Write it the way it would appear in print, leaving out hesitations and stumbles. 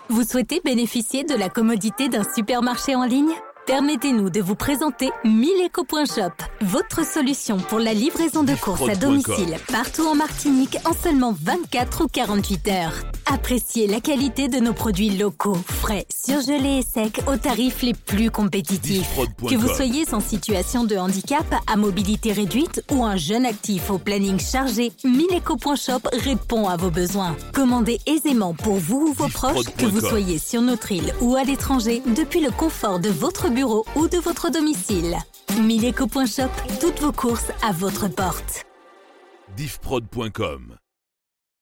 Vous souhaitez bénéficier de la commodité d'un supermarché en ligne ? Permettez-nous de vous présenter Mileco.shop, votre solution pour la livraison de courses à domicile partout en Martinique en seulement 24 ou 48 heures. Appréciez la qualité de nos produits locaux, frais, surgelés et secs aux tarifs les plus compétitifs. Que vous soyez en situation de handicap, à mobilité réduite ou un jeune actif au planning chargé, Mileco.shop répond à vos besoins. Commandez aisément pour vous ou vos proches, que vous soyez sur notre île ou à l'étranger, depuis le confort de votre bureau ou de votre domicile. Mileco.shop, toutes vos courses à votre porte. Diffprod.com